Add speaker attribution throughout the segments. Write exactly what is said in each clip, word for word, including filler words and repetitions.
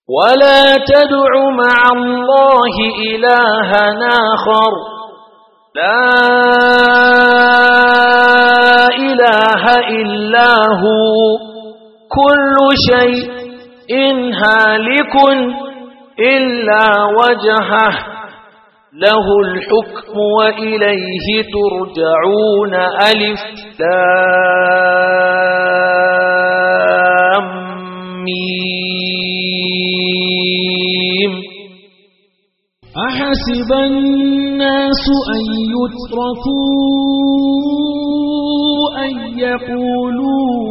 Speaker 1: ولا تدع مع الله إلها آخر لا إله إلا هو كل شيء هالك إلا وجهه له الحكم وإليه ترجعون ألف لام ميم.
Speaker 2: أحسب الناس أن يتركوا أن يقولوا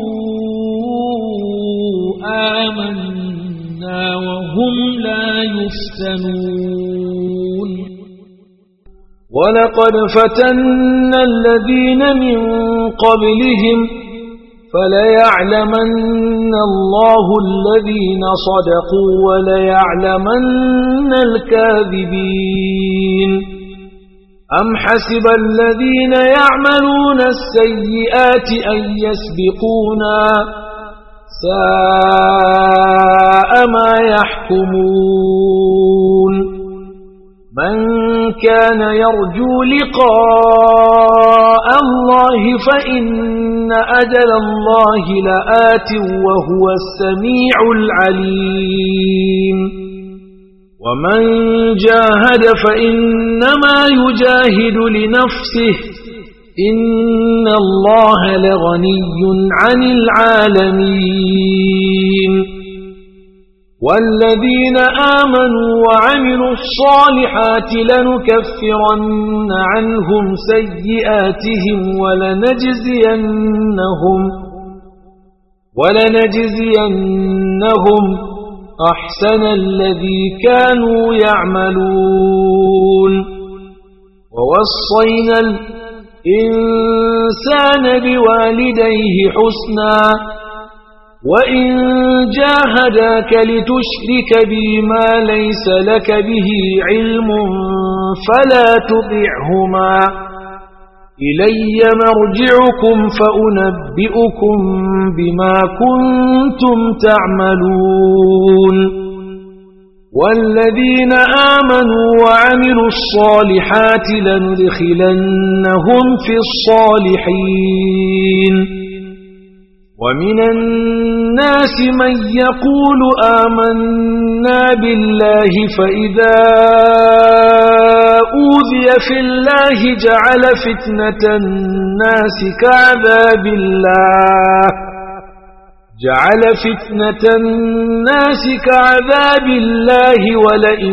Speaker 2: آمنا وهم لا يفتنون.
Speaker 3: ولقد فتنا الذين من قبلهم فليعلمن الله الذين صدقوا وليعلمن الكاذبين. أم حسب الذين يعملون السيئات أن يسبقونا ساء ما يحكمون. من كان يرجو لقاء الله فإن أجل الله لآت وهو السميع العليم. ومن جاهد فإنما يجاهد لنفسه إن الله لغني عن العالمين. والذين آمنوا وعملوا الصالحات لنكفرن عنهم سيئاتهم ولنجزينهم ولنجزينهم أحسن الذي كانوا يعملون. ووصينا الإنسان بوالديه حسنا وإن جاهداك لتشرك بي ما ليس لك به علم فلا تطعهما إلي مرجعكم فأنبئكم بما كنتم تعملون. والذين آمنوا وعملوا الصالحات لندخلنهم في الصالحين. ومن الناس من يقول آمنا بالله فإذا أوذي في الله جعل فتنة الناس كعذاب الله جعل فتنة الناس كعذاب الله ولئن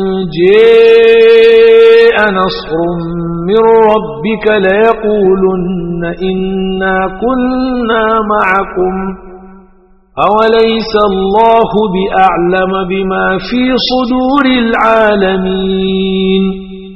Speaker 3: جاء نصر من ربك ليقولن إنا كنا معكم أوليس الله بأعلم بما في صدور العالمين.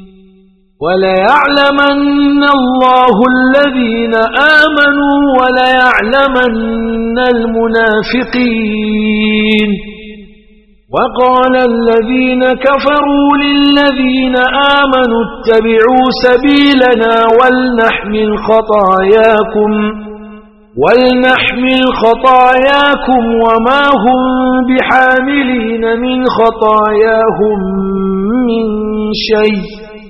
Speaker 3: وليعلمن الله الذين آمنوا وليعلمن المنافقين. وقال الذين كفروا للذين آمنوا اتبعوا سبيلنا ولنحمل خطاياكم ولنحمل خطاياكم وما هم بحاملين من خطاياهم من شيء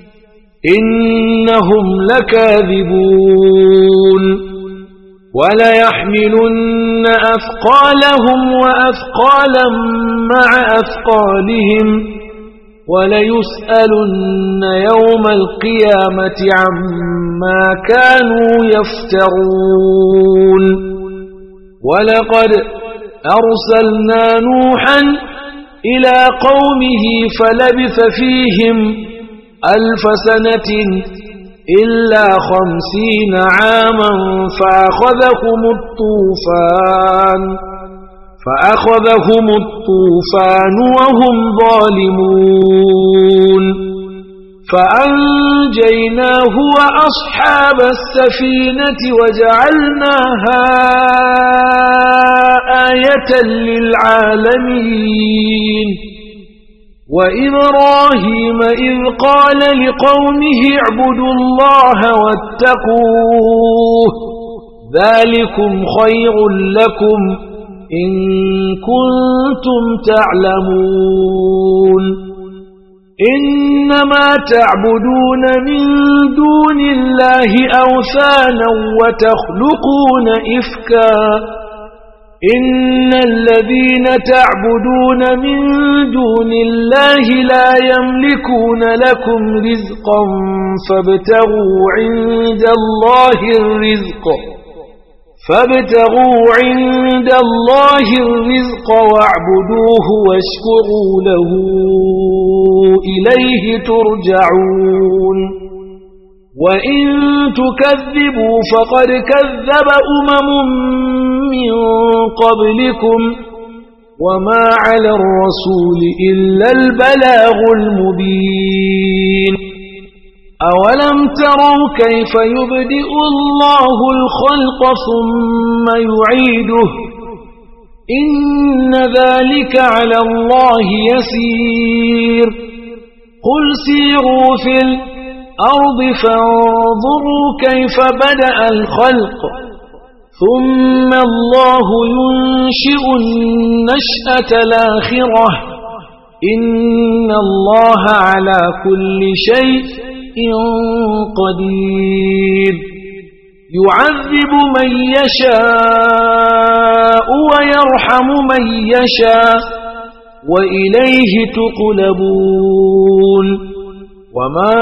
Speaker 3: إنهم لكاذبون. وليحملن أثقالهم وأثقالا مع أثقالهم وليسألن يوم القيامة عما كانوا يفترون. ولقد أرسلنا نوحا إلى قومه فلبث فيهم ألف سنة إلا خمسين عاما فأخذهم الطوفان فأخذهم الطوفان وهم ظالمون فأنجيناه وأصحاب السفينة وجعلناها آية للعالمين. وإبراهيم إذ قال لقومه اعبدوا الله واتقوه ذلكم خير لكم إن كنتم تعلمون إنما تعبدون من دون الله أوثانا وتخلقون إفكا إن الذين تعبدون من دون الله لا يملكون لكم رزقا فابتغوا عند الله الرزق فابتغوا عند الله الرزق واعبدوه واشكروا له إليه ترجعون وإن تكذبوا فقد كذب أمم من قبلكم وما على الرسول إلا البلاغ المبين أولم تروا كيف يبدئ الله الخلق ثم يعيده إن ذلك على الله يسير قل سيروا في الأرض فانظروا كيف بدأ الخلق ثم الله ينشئ النشأة الآخرة إن الله على كل شيء قدير يعذب من يشاء ويرحم من يشاء وإليه تقلبون وما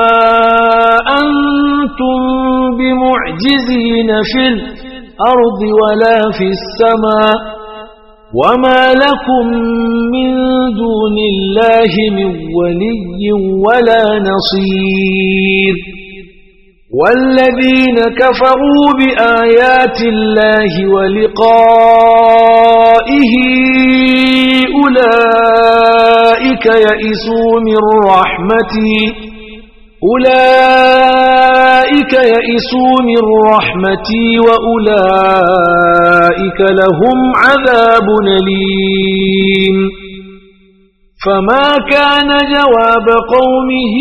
Speaker 3: أنتم بمعجزين في الأرض ولا في السماء وما لكم من دون الله من ولي ولا نصير والذين كفروا بآيات الله ولقائه أولئك يئسوا من رحمتي أولئك يئسوا من رحمتي وأولئك لهم عذاب أليم فما كان جواب قومه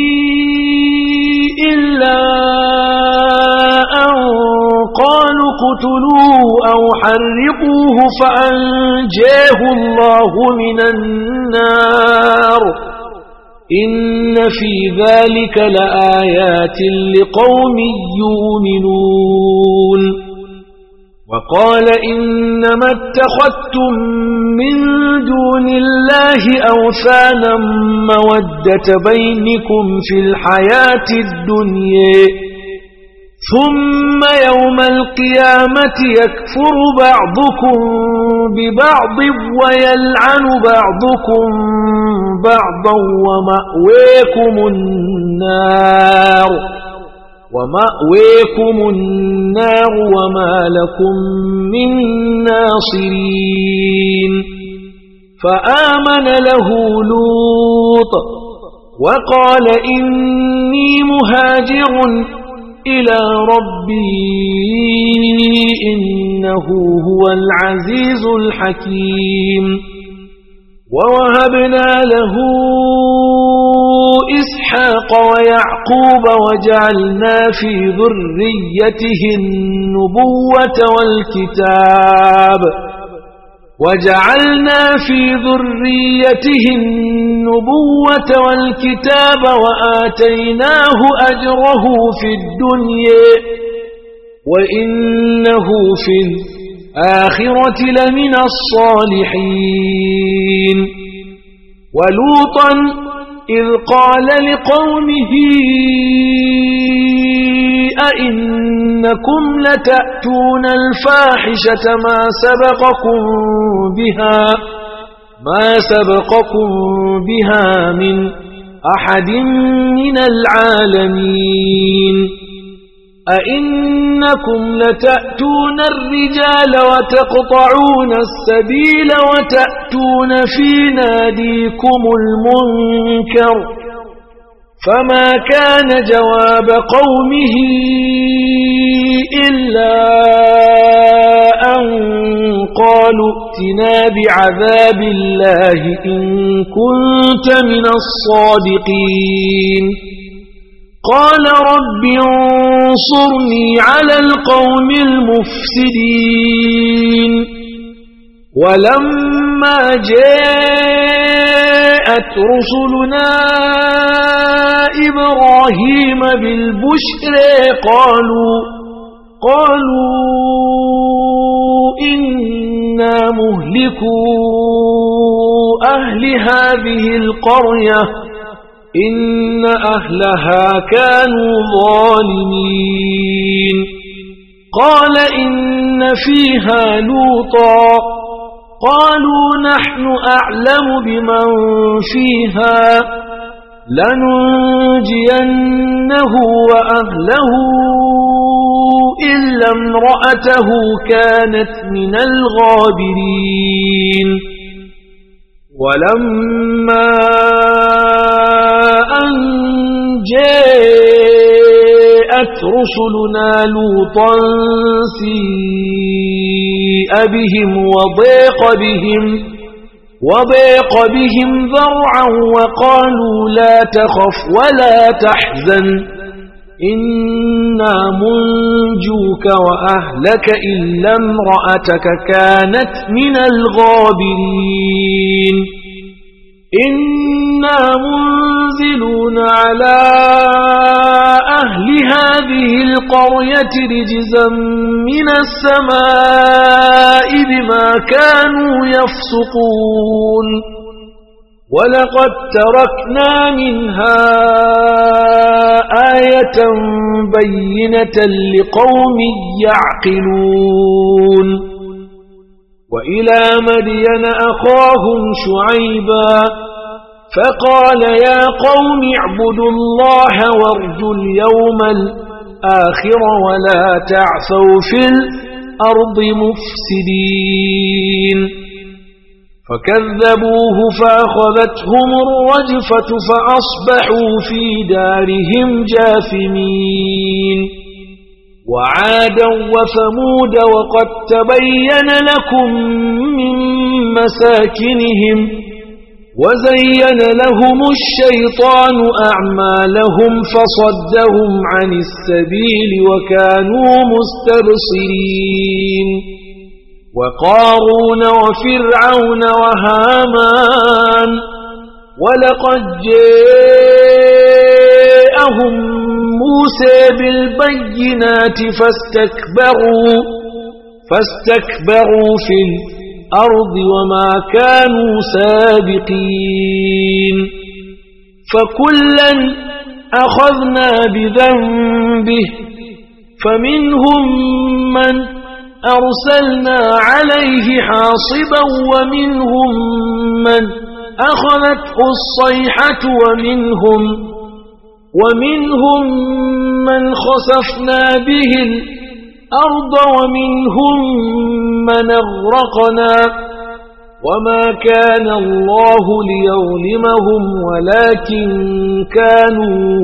Speaker 3: إلا أن قالوا اقتلوه أو حرقوه فأنجاه الله من النار إن في ذلك لآيات لقوم يؤمنون وقال إنما اتخذتم من دون الله أوثانا مودة بينكم في الحياة الدنيا ثم يوم القيامة يكفر بعضكم ببعض ويلعن بعضكم بعضا ومأويكم النار ومأويكم النار وما لكم من ناصرين فآمن له لوط وقال إني مهاجر إلى ربي إنه هو العزيز الحكيم ووهبنا له إسحاق ويعقوب وجعلنا في ذريته النبوة والكتاب وجعلنا في ذريته النبوة والكتاب وآتيناه أجره في الدنيا وإنه في الآخرة لمن الصالحين ولوطا إذ قال لقومه أئنكم لتأتون الفاحشة ما سبقكم بها ما سبقكم بها من أحد من العالمين أئنكم لتأتون الرجال وتقطعون السبيل وتأتون في ناديكم المنكر فما كان جواب قومه إلا أن قالوا ائتنا بعذاب الله إن كنت من الصادقين قال رب انصرني على القوم المفسدين ولما جاءت رسلنا إبراهيم بالبشر قالوا قالوا إنا مهلكو أهل هذه القرية إن أهلها كانوا ظالمين قال إن فيها لوطا قالوا نحن أعلم بمن فيها لننجينه وأهله إلا امرأته كانت من الغابرين ولما أن جاءت رسلنا لوطا سيء بهم وضيق بهم وضيق بهم ذرعا وقالوا لا تخف ولا تحزن إنا منجوك وأهلك إلا امرأتك كانت من الغابرين إنا منزلون على أهل هذه القرية رجزا من السماء بما كانوا يفسقون ولقد تركنا منها آية بينة لقوم يعقلون وإلى مدين أخاهم شعيبا فقال يا قوم اعبدوا الله وارجوا اليوم الآخر ولا تعثوا في الأرض مفسدين فكذبوه فأخذتهم الرجفة فأصبحوا في دارهم جاثمين وعادا وثمود وقد تبين لكم من مساكنهم وزين لهم الشيطان أعمالهم فصدهم عن السبيل وكانوا مستبصرين وقارون وفرعون وهامان ولقد جاءهم موسى بالبينات فاستكبروا فاستكبروا في الأرض وما كانوا سابقين فكلا أخذنا بذنبه فمنهم من أرسلنا عليه حاصبا ومنهم من أخذته الصيحة ومنهم ومنهم من خسفنا به الأرض ومنهم من أغرقنا وما كان الله ليظلمهم ولكن كانوا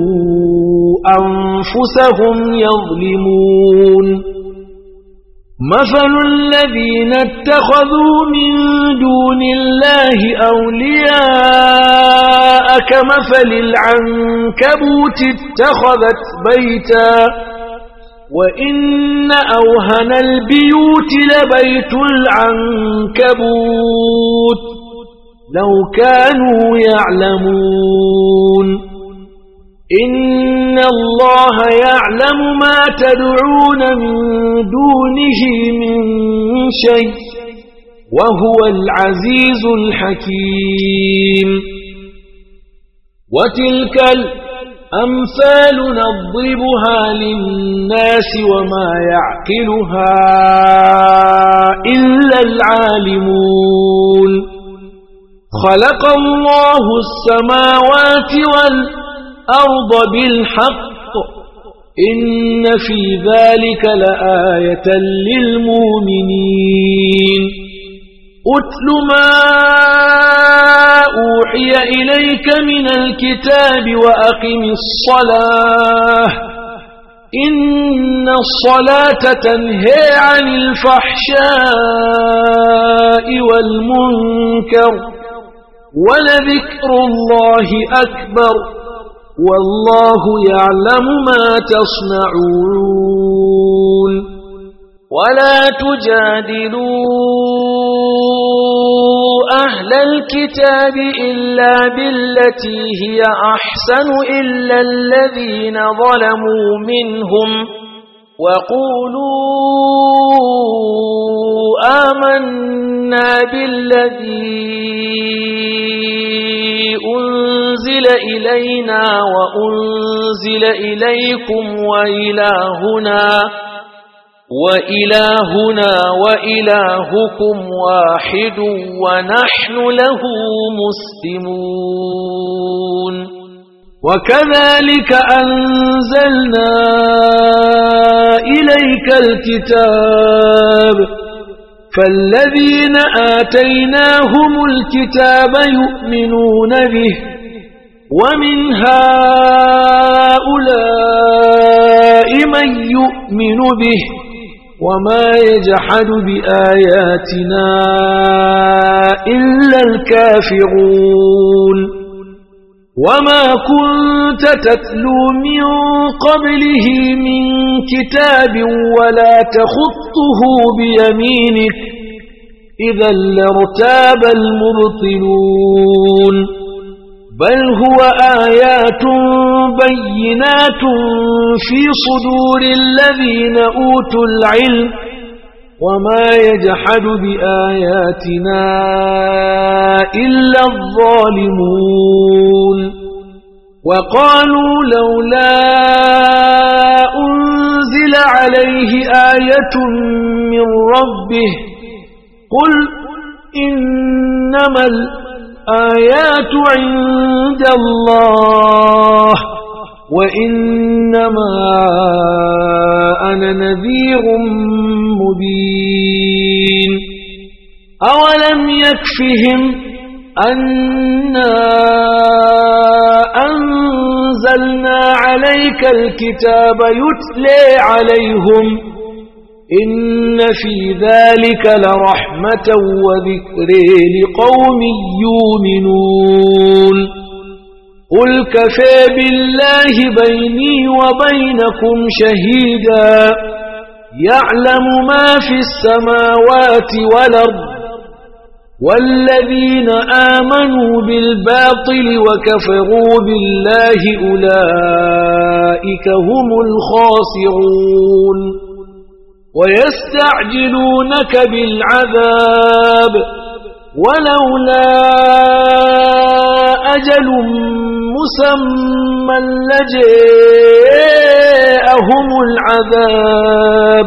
Speaker 3: أنفسهم يظلمون مثل الذين اتخذوا من دون الله أولياء كمثل العنكبوت اتخذت بيتا وإن أوهن البيوت لبيت العنكبوت لو كانوا يعلمون إن الله يعلم ما تدعون من دونه من شيء وهو العزيز الحكيم وتلك الأمثال نضربها للناس وما يعقلها إلا العالمون خلق الله السماوات والأرض بالحق إن في ذلك لآية للمؤمنين أتل ما أوحي إليك من الكتاب وأقم الصلاة إن الصلاة تنهي عن الفحشاء والمنكر ولذكر الله أكبر والله يعلم ما تصنعون
Speaker 1: ولا تجادلوا أهل الكتاب إلا بالتي هي أحسن إلا الذين ظلموا منهم وقولوا آمنا بالذي أنزل إلينا وأنزل إليكم وإلهنا وإلهنا وإلهكم واحد ونحن له مسلمون
Speaker 3: وكذلك أنزلنا إليك الكتاب فالذين آتيناهم الكتاب يؤمنون به ومن هؤلاء من يؤمن به وما يجحد بآياتنا إلا الكافرون وما كنت تتلو من قبله من كتاب ولا تخطه بيمينك إذا لارتاب المبطلون بل هو آيات بينات في صدور الذين أوتوا العلم وما يجحد بآياتنا إلا الظالمون وقالوا لولا أنزل عليه آية من ربه قل إنما الآيات عند الله وإنما أنا نذير مبين أولم يكفهم أنا أنزلنا عليك الكتاب يتلى عليهم إن في ذلك لرحمة وذكر لقوم يؤمنون قل كفى بالله بيني وبينكم شهيدا يعلم ما في السماوات والأرض والذين آمنوا بالباطل وكفروا بالله أولئك هم الخاسرون ويستعجلونك بالعذاب ولولا أجل مسمى لجاءهم العذاب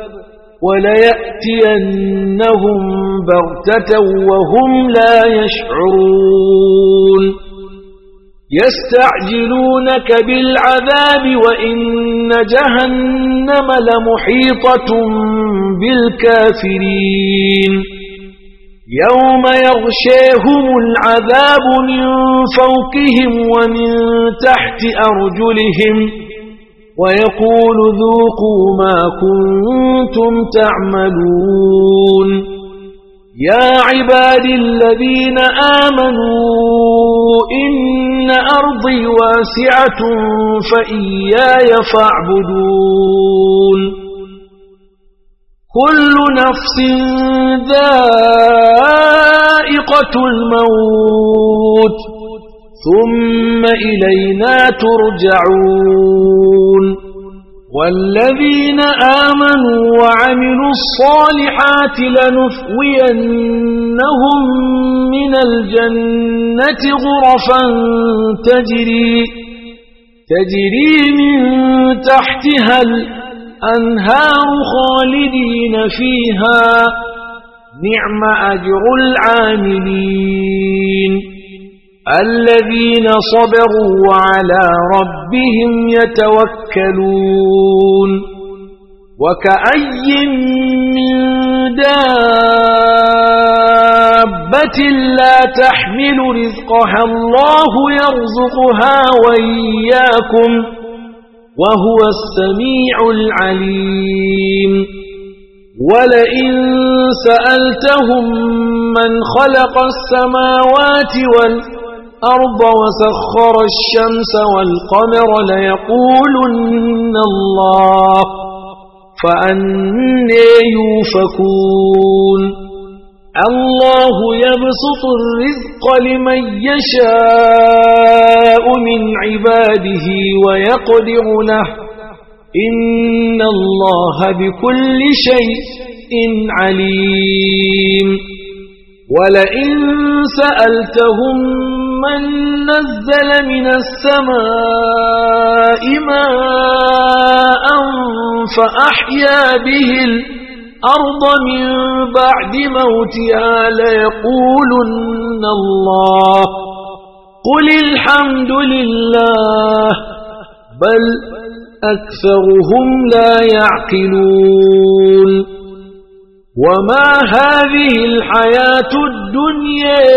Speaker 3: وليأتينهم بغتة وهم لا يشعرون يستعجلونك بالعذاب وإن جهنم لمحيطة بالكافرين يوم يغشيهم العذاب من فوقهم ومن تحت أرجلهم ويقول ذوقوا ما كنتم تعملون يا عباد الذين آمنوا إن أرضي واسعة فإياي فاعبدون كل نفس ذائقة الموت ثم إلينا ترجعون والذين آمنوا وعملوا الصالحات لنثوينهم من الجنة غرفا تجري تجري من تحتها الأنهار خالدين فيها نعم أجر العاملين الذين صبروا وعلى ربهم يتوكلون وكأي من دابة لا تحمل رزقها الله يرزقها وإياكم وهو السميع العليم ولئن سألتهم من خلق السماوات والأرض وسخر الشمس والقمر ليقولن الله فأنى يوفكون الله يبسط الرزق لمن يشاء من عباده ويقدر له إن الله بكل شيء عليم ولئن سألتهم من نزل من السماء ماء فأحيا به الأرض من بعد موتها ليقولن الله قل الحمد لله بل أكثرهم لا يعقلون وما هذه الحياة الدنيا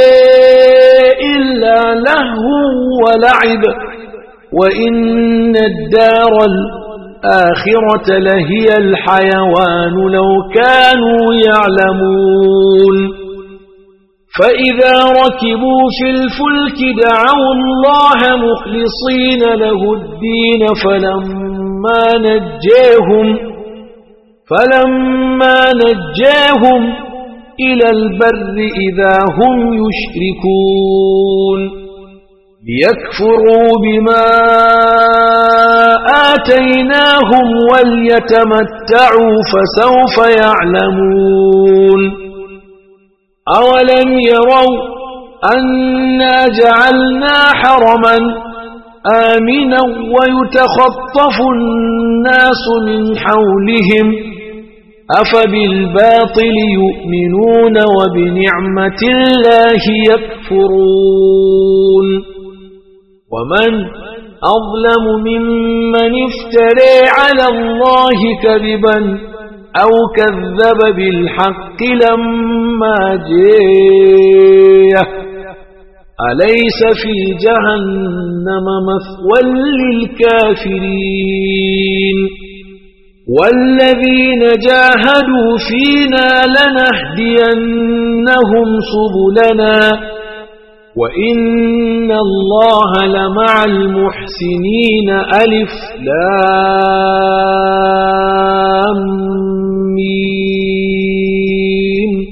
Speaker 3: إلا لهو ولعب وإن الدار الآخرة لهي الحيوان لو كانوا يعلمون فإذا ركبوا في الفلك دعوا الله مخلصين له الدين فلما نجاهم فلما نجاهم إلى البر إذا هم يشركون ليكفروا بما آتيناهم وليتمتعوا فسوف يعلمون أولم يروا أنا جعلنا حرما آمنا ويتخطف الناس من حولهم أفبالباطل يؤمنون وبنعمة الله يكفرون ومن أظلم ممن افترى على الله كذبا أو كذب بالحق لما جاءه أليس في جهنم مثوى للكافرين والذين جاهدوا فينا لنهدينهم سبلنا وإن الله لمع المحسنين ألف لام ميم